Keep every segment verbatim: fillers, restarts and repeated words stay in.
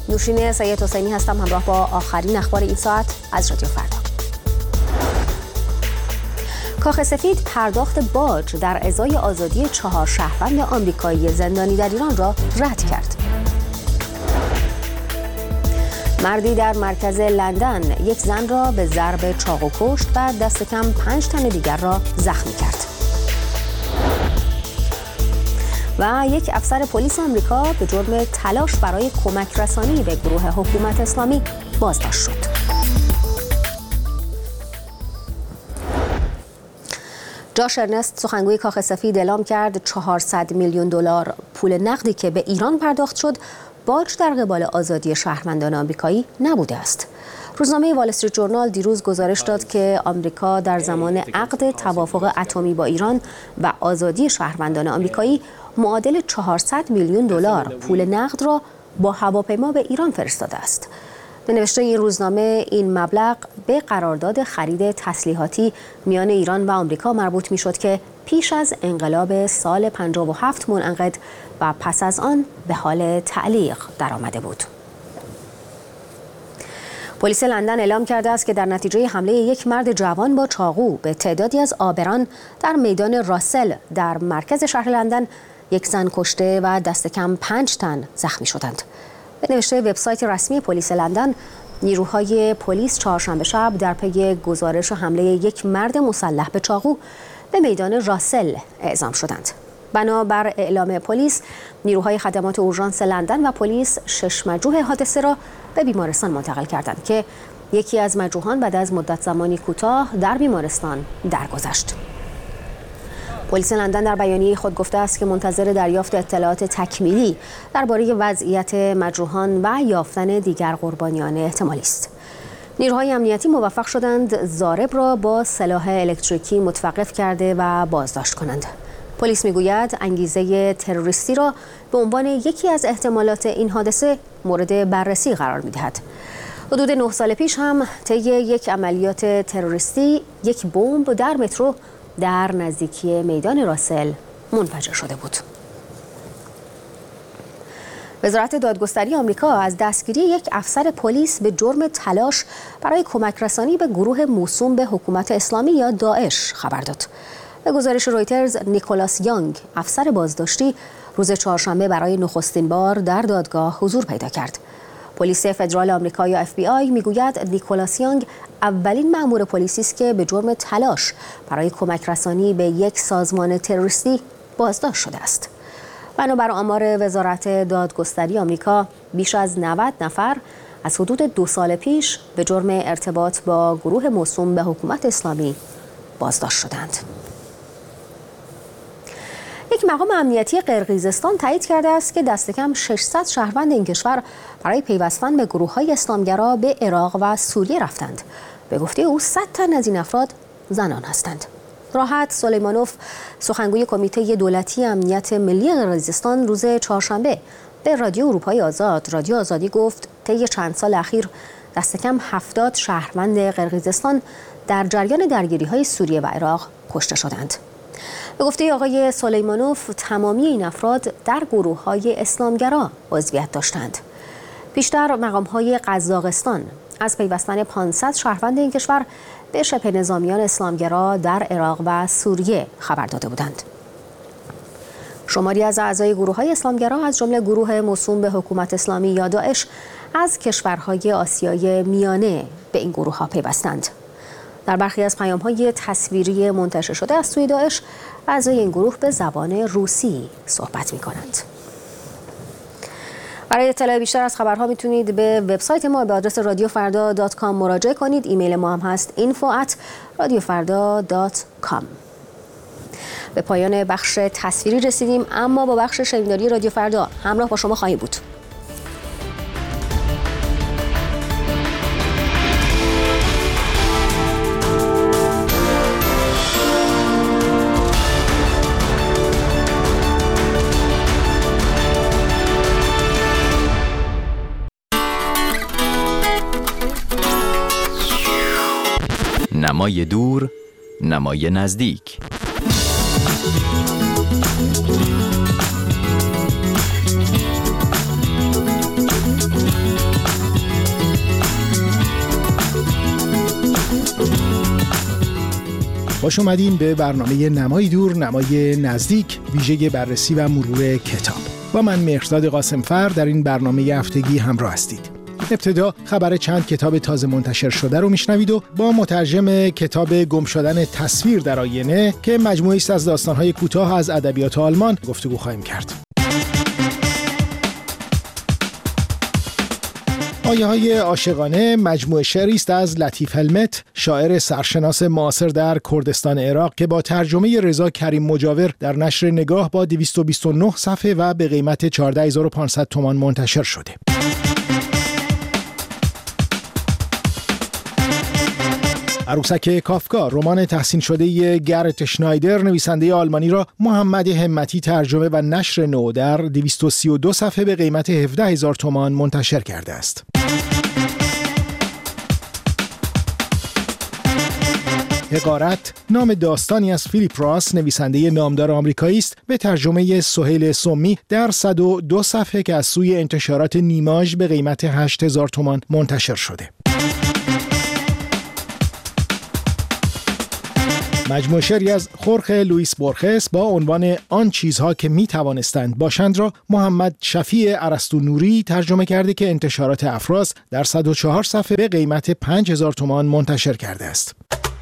نوشین سید حسینی هستم، همراه با آخرین اخبار این ساعت از رادیو فردا. کاخ سفید پرداخت باج در ازای آزادی چهار شهروند آمریکایی زندانی در ایران را رد کرد. مردی در مرکز لندن یک زن را به ضرب چاقو کشت و دست کم پنج تن دیگر را زخمی کرد. و یک افسر پلیس آمریکا به جرم تلاش برای کمک رسانی به گروه حکومت اسلامی بازداشت شد. جاش ارنست، سخنگوی کاخ سفید، اعلام کرد چهارصد میلیون دلار پول نقدی که به ایران پرداخت شد باج در قبال آزادی شهروندان آمریکایی نبوده است. روزنامه وال استریت ژورنال دیروز گزارش داد که آمریکا در زمان عقد توافق اتمی با ایران و آزادی شهروندان آمریکایی معادل چهارصد میلیون دلار پول نقد را با هواپیما به ایران فرستاده است. به نوشته این روزنامه این مبلغ به قرارداد خرید تسلیحاتی میان ایران و آمریکا مربوط میشد که پیش از انقلاب سال پنجاه و هفت منعقد و پس از آن به حال تعلیق درآمده بود. پلیس لندن اعلام کرده است که در نتیجه حمله یک مرد جوان با چاقو به تعدادی از آبران در میدان راسل در مرکز شهر لندن یک زن کشته و دست کم پنج تن زخمی شدند. به نوشته وبسایت رسمی پلیس لندن، نیروهای پلیس چهارشنبه شب در پی گزارش حمله یک مرد مسلح به چاقو به میدان راسل اعزام شدند. بنابر اعلام پلیس، نیروهای خدمات اورژانس لندن و پلیس شش مجروح حادثه را به بیمارستان منتقل کردند که یکی از مجروحان بعد از مدت زمانی کوتاه در بیمارستان درگذشت. پلیس لندن در بیانیه خود گفته است که منتظر دریافت اطلاعات تکمیلی درباره وضعیت مجروحان و یافتن دیگر قربانیان احتمالی است. نیروهای امنیتی موفق شدند ضارب را با سلاح الکتریکی متوقف کرده و بازداشت کنند. پلیس میگوید انگیزه تروریستی را به عنوان یکی از احتمالات این حادثه مورد بررسی قرار می‌دهد. حدود نه سال پیش هم طی یک عملیات تروریستی یک بمب در مترو در نزدیکی میدان راسل منفجر شده بود. وزارت دادگستری آمریکا از دستگیری یک افسر پلیس به جرم تلاش برای کمک رسانی به گروه موسوم به حکومت اسلامی یا داعش خبر داد. به گزارش رویترز، نیکولاس یانگ، افسر بازداشتی، روز چهارشنبه برای نخستین بار در دادگاه حضور پیدا کرد. پلیس فدرال آمریکا یا اف بی آی میگوید نیکولاس یانگ اولین مأمور پلیسی است که به جرم تلاش برای کمک رسانی به یک سازمان تروریستی بازداشت شده است. بنابر آمار وزارت دادگستری آمریکا، بیش از نود نفر از حدود دو سال پیش به جرم ارتباط با گروه موسوم به حکومت اسلامی بازداشت شدند. یک مقام امنیتی قرقیزستان تایید کرده است که دست کم ششصد شهروند این کشور برای پیوستن به گروه‌های اسلامگرا به عراق و سوریه رفتند. به گفته او صد تن از این افراد زنان هستند. راحت سلیمانوف، سخنگوی کمیته دولتی امنیت ملی قرقیزستان، روز چهارشنبه به رادیو اروپای آزاد، رادیو آزادی گفت طی چند سال اخیر دست کم هفتاد شهروند قرقیزستان در جریان درگیری‌های سوریه و عراق کشته شدند. به گفته آقای سلیمانوف، تمامی این افراد در گروه‌های اسلامگرا عضویت داشتند. پیشتر مقام‌های قزاقستان از پیوستن پانصد شهروند این کشور به شبه نظامیان اسلامگرا در عراق و سوریه خبر داده بودند. شماری از اعضای گروه‌های اسلامگرا از جمله گروه موسوم به حکومت اسلامی یا داعش از کشورهای آسیای میانه به این گروه‌ها پیوستند. در برخی از پیام‌های تصویری منتشر شده از سوی داعش، اعضای این گروه به زبان روسی صحبت می‌کنند. برای اطلاع بیشتر از خبرها میتونید به وبسایت ما به آدرس رادیو فردا دات کام مراجعه کنید. ایمیل ما هم هست اینفو ات رادیو فردا دات کام. به پایان بخش تصویری رسیدیم، اما با بخش شنیداری رادیو فردا همراه با شما خواهیم بود. نمای دور، نمای نزدیک. خوش اومدین به برنامه نمای دور نمای نزدیک، ویژه بررسی و مرور کتاب. با من مهرزاد قاسمفر در این برنامه هفتگی همراه هستید. ابتدا خبر چند کتاب تازه منتشر شده رو میشنوید و با مترجم کتاب گم شدن تصویر در آینه که مجموعه‌ای است از داستان‌های کوتاه از ادبیات آلمان گفتگو خواهیم کرد. آیه‌های عاشقانه مجموعه شعری است از لطیف هلمت، شاعر سرشناس معاصر در کردستان عراق که با ترجمه رضا کریم مجاور در نشر نگاه با دویست و بیست و نه صفحه و به قیمت چهارده هزار و پانصد تومان منتشر شده. عروسک کافکا، رمان تحسین شده گرت شنایدر نویسنده آلمانی را محمد همتی ترجمه و نشر نو در دویست و سی و دو صفحه به قیمت هفده هزار تومان منتشر کرده است. حقارت، نام داستانی از فیلیپ راس نویسنده نامدار آمریکایی است، به ترجمه سهیل سمی در صد و دو صفحه که از سوی انتشارات نیماژ به قیمت هشت هزار تومان منتشر شده. مجموعه شعری از خورخه لوئیس بورخس با عنوان آن چیزها که می توانستند باشند را محمد شفیع ارسطو نوری ترجمه کرده که انتشارات افراز در صد و چهار صفحه به قیمت پنج هزار تومان منتشر کرده است.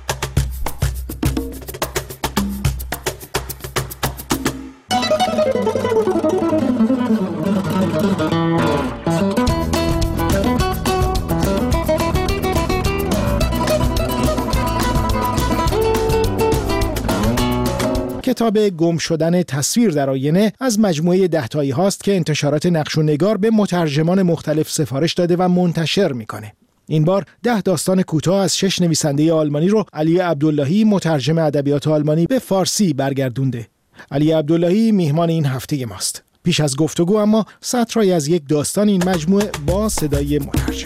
کتاب گم شدن تصویر در آینه از مجموعه دهتایی هاست که انتشارات نقش و نگار به مترجمان مختلف سفارش داده و منتشر میکنه. این بار ده داستان کوتاه از شش نویسنده آلمانی رو علی عبداللهی مترجم ادبیات آلمانی به فارسی برگردونده. علی عبداللهی میهمان این هفته ماست. پیش از گفتگو اما سطری از یک داستان این مجموعه با صدای مترجم.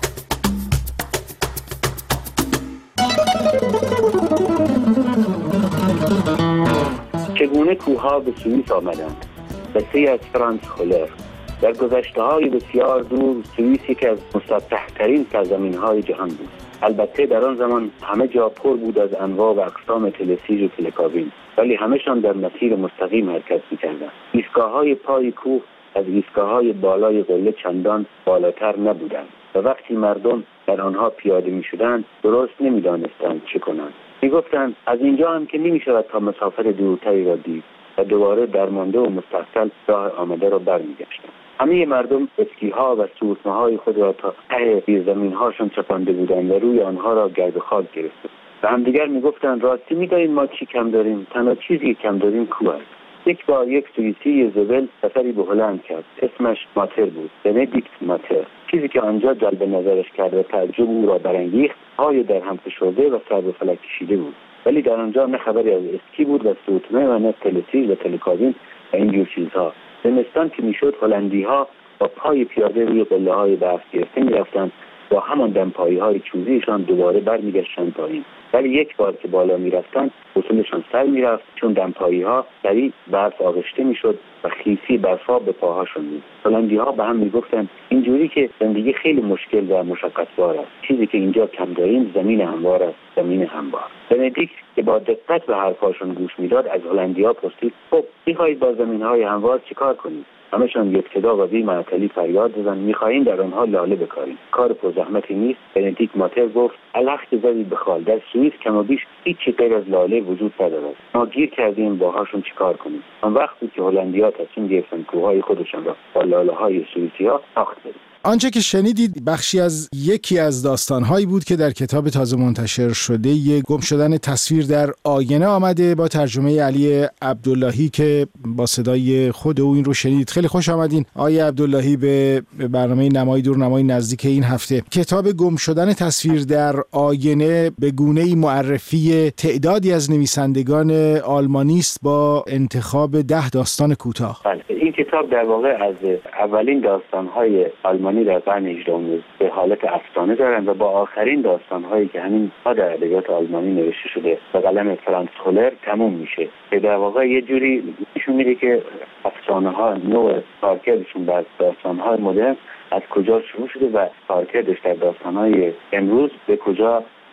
چگونه کوه‌ها به سوئیس آمدند؟ قصه از فرانس خولر. در گذشته‌های بسیار دور سوئیس یکی از مسطح‌ترین سرزمین‌های جهان بود. البته در آن زمان همه جا پر بود از انواع و اقسام تلسیج و تلکابین، ولی همه‌شان در مسیر مستقیم حرکت می‌کردند. ایستگاه‌های پای کوه از ایستگاه‌های بالای قله چندان بالاتر نبودند و وقتی مردم در آنها پیاده می‌شدند درست نمی‌دانستند چه کنند. می‌گفتند از اینجا هم که نمی‌شود تا مسافت دورتری را دید و دوباره درمانده و مستحصل راه آمده را برمیگشتند. همه مردم اسکی‌ها و سورتمه‌های خود را تا ته زمین‌هاشان چپانده بودند و روی آنها را گرد و خاک گرفته. و همدیگر می‌گفتند راستی می‌دانید ما چی کم داریم؟ تنها چیزی که کم داریم کوه است. یک بار یک سوئیسی زبل سفری به هلند کرد. اسمش ماتر بود، بندیکت ماتر. چیزی که آنجا جلب نظرش کرد و تعجب او را برانگیخت پای در هم فشرده و سر به فلک کشیده بود. ولی در آنجا نه خبری از اسکی بود و سوتمه و نه تلسیج و تلکابین و اینجور چیزها. زمستان که میشد هلندی‌ها با پای پیاده روی قله‌های برف گرفته می‌رفتند، با همان دمپایی‌های چوبیشان دوباره برمیگشتند پایین. ولی یک بار که بالا می‌رفتند وصولشان سر می‌رفت، چون دمپایی‌ها سریع برف آغشته می‌شد و خیسی برفا به پاهاشون بود. هلندی‌ها به هم می‌گفتند اینجوری که زندگی خیلی مشکل و مشقت‌بار است. چیزی که اینجا کم داریم زمین هموار است، زمین هموار. بندیکت که با دقت به حرفاشون گوش می‌داد از هلندی‌ها پرسید: خب می‌خواهید با زمین‌های هموار چیکار کنید؟ همشان یک صدا و بی معطلی فریاد زدند: می‌خواهیم در آنها لاله بکاریم. کار پرزحمتی نیست. بندیکت ماتر گفت: الحق زدی بخال. در سوئیس کم و بیش هیچی غیر از لاله وجود ندارد. ما گیر کردیم باهاشون چیکار کنیم. آن وقتی که هلندی‌ها تصمیم گرفتن کوههای خودشان را با لاله‌های سوئیسی‌ها ساخت بدن. آنچه که شنیدید بخشی از یکی از داستان‌هایی بود که در کتاب تازه منتشر شده ی گم شدن تصویر در آینه آمده با ترجمه علی عبداللهی که با صدای خود او این رو شنیدید. خیلی خوش آمدین آقای عبداللهی به برنامه نمای دور نمای نزدیک این هفته. کتاب گم شدن تصویر در آینه به گونه‌ای معرفی تعدادی از نویسندگان آلمانی است با انتخاب ده داستان کوتاه. بله، این کتاب در واقع از اولین داستان‌های آلمانی در قرن هجدهم به حالت افسانه دارند و با آخرین داستان‌هایی که همین ها در ادبیات آلمانی نوشته شده به قلم فرانس خولر تموم میشه، که در واقع یه جوری نشون میده که افسانه‌ها نوع کارکردشون بر داستان‌های مدرن از کجا شروع شده و کارکردش در داستان‌های امروز به کجا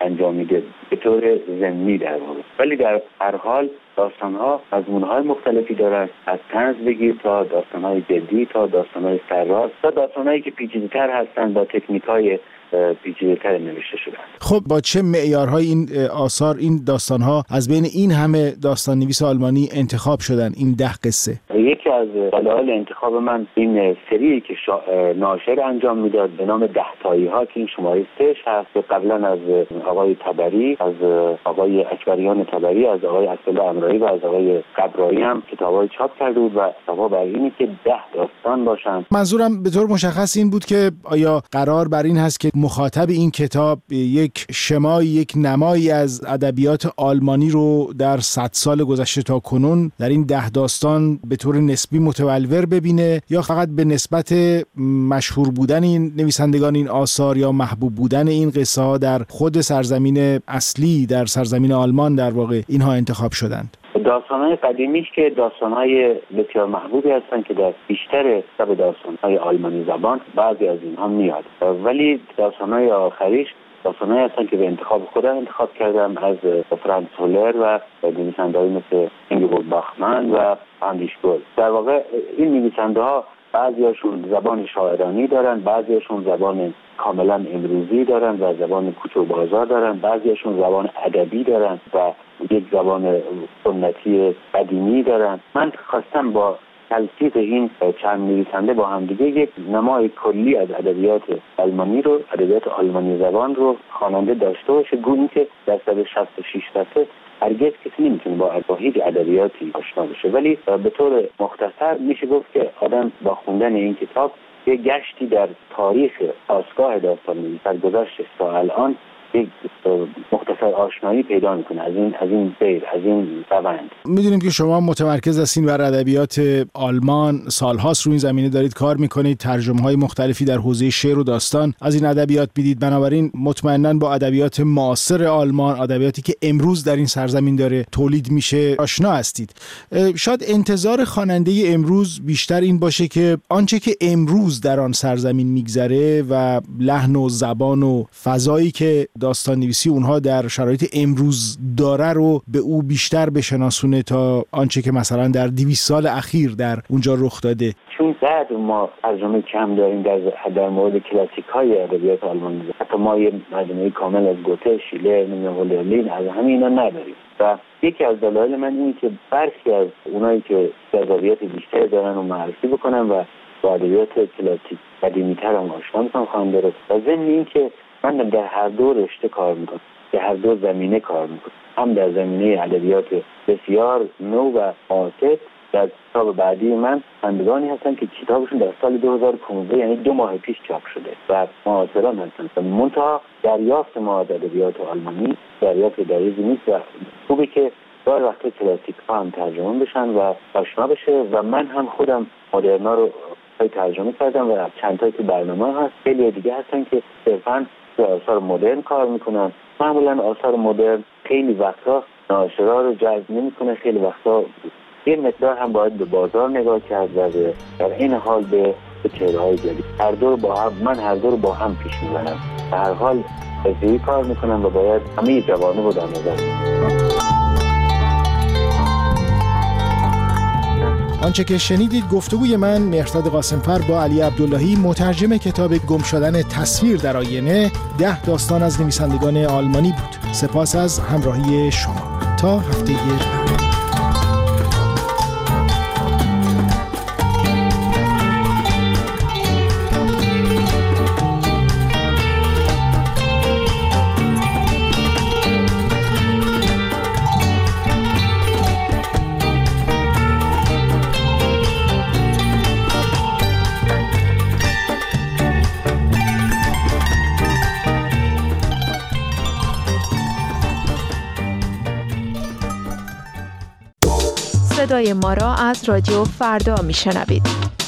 انجام میده به طور ضمنی در واقع. ولی در هر حال داستان‌ها مضمون‌های مختلفی دارند، از طنز بگیر تا داستان‌های جدی تا داستان‌های سرراست تا داستان‌هایی که پیچیده‌تر هستند با تکنیک‌های پیچیده‌تر نوشته شدن. خب با چه معیارهای این آثار این داستان‌ها از بین این همه داستان‌نویس آلمانی انتخاب شدن این ده قصه؟ یکی از دلایل انتخاب من این سری که شا... ناشر انجام میداد به نام ده تایی ها که این شماره سهش هست که قبلا از آقای طبری، از آقای اکبریان طبری، از آقای عبدالله امرایی و از آقای قبرایی هم کتابای چاپ کرده بود و اتفاق بر اینه که ده داستان باشن. منظورم به طور مشخص این بود که آیا قرار بر این هست که مخاطب این کتاب یک شمایی، یک نمایی از ادبیات آلمانی رو در صد سال گذشته تا کنون در این ده داستان به طور نسبی متولور ببینه، یا فقط به نسبت مشهور بودن این نویسندگان این آثار یا محبوب بودن این قصه ها در خود سرزمین اصلی، در سرزمین آلمان در واقع اینها انتخاب شدند؟ داستان‌های قدیمیش که داستان‌های بسیار محبوبی هستن که در بیشتر کتاب داستان‌های آلمانی زبان بعضی از اینها میاد، ولی داستان‌های آخریش داستان‌هایی هستن که به انتخاب خودم انتخاب کردم از فرانس هولر و نویسنده‌ای مثل اینگبورگ باخمن و هنریش گل. در واقع این نویسنده‌ها بعضی‌هاشون زبان شاعرانی دارن، بعضی‌هاشون زبان کاملا امروزی دارن و زبان کوچه و بازار دارن، بعضی‌هاشون زبان ادبی دارن و یک زبان سنتی قدیمی دارن. من خواستم با تلفیق این چند نویسنده با هم دیگه یک نمای کلی از ادبیات آلمانی رو، ادبیات آلمانی زبان رو خواننده داشته باشه، گویی که در صد شصت و شش صفحه هرگز کسی نمیتونه با هیچ ادبیاتی آشنا بشه. ولی به طور مختصر میشه گفت که آدم با خوندن این کتاب یک گشتی در تاریخ آسگاه داستان‌نویسی از گذشته تا الان یک مختصر آشنایی پیدا میکنه از این از این سیر، از این روند. میدونیم که شما متمرکز هستین بر ادبیات آلمان، سالهاست رو این زمینه دارید کار میکنید، ترجمه‌های مختلفی در حوزه شعر و داستان از این ادبیات میدید، بنابراین مطمئناً با ادبیات معاصر آلمان، ادبیاتی که امروز در این سرزمین داره تولید میشه آشنا هستید. شاید انتظار خواننده امروز بیشتر این باشه که آنچه که امروز در آن سرزمین میگذره و لحن و زبان و فضایی که داستان نویسی اونها در شرایط امروز داره رو به او بیشتر بشناسونه تا آنچه که مثلا در دویست سال اخیر در اونجا رخ داده. چون بعد ما ترجمه کم داریم در در مورد کلاسیک های ادبیات آلمانی، حتی ما یه مجموعه کامل از گوته، شیلر، هولرلین از همین اینا نداریم و یکی از دلایل من اینه که برخی از اونایی که جذابیت بیشتری دارن رو معرفی بکنم و با ادبیات کلاسیک قدیمی‌تر هم آشنا کنم خواننده رو. و ضمن اینکه من در هر دو رشته کار میکنم، در هر دو زمینه کار میکنم، هم در زمینه ادبیات بسیار نو و معاصر. در کتاب بعدی من خوانندگانی هستن که کتابشون در سال دو هزار و پانزده یعنی دو ماه پیش چاپ شده و معاصران هستن. منتها دریافت ما از ادبیات آلمانی دریافت دقیقی نیست و خوبه که دار وقت کلاسیک ها هم ترجمه بشن و آشنا بشه و من هم خودم مدرنا رو ترجمه کردم و چند تایی که برنامه هست. خیلی دیگه هستن که صرفاً به آثار مدرن کار میکنن. معمولا آثار مدرن خیلی وقتا ناشرا رو جذب نمیکنه، خیلی وقتا یه مقدار هم باید به بازار نگاه کرد و در این حال به چهره‌های جدید. هر دو رو با هم من هر دو رو با هم پیش میبرم. به هر حال بسیاری کار میکنم و باید همه جوانب رو در نظر بگیریم. آنچه که شنیدید گفتگوی من مهرداد قاسمفر با علی عبداللهی، مترجم کتاب گم شدن تصویر در آینه، ده داستان از نویسندگان آلمانی بود. سپاس از همراهی شما. تا هفته دیگر. صدای ما را از رادیو فردا میشنوید.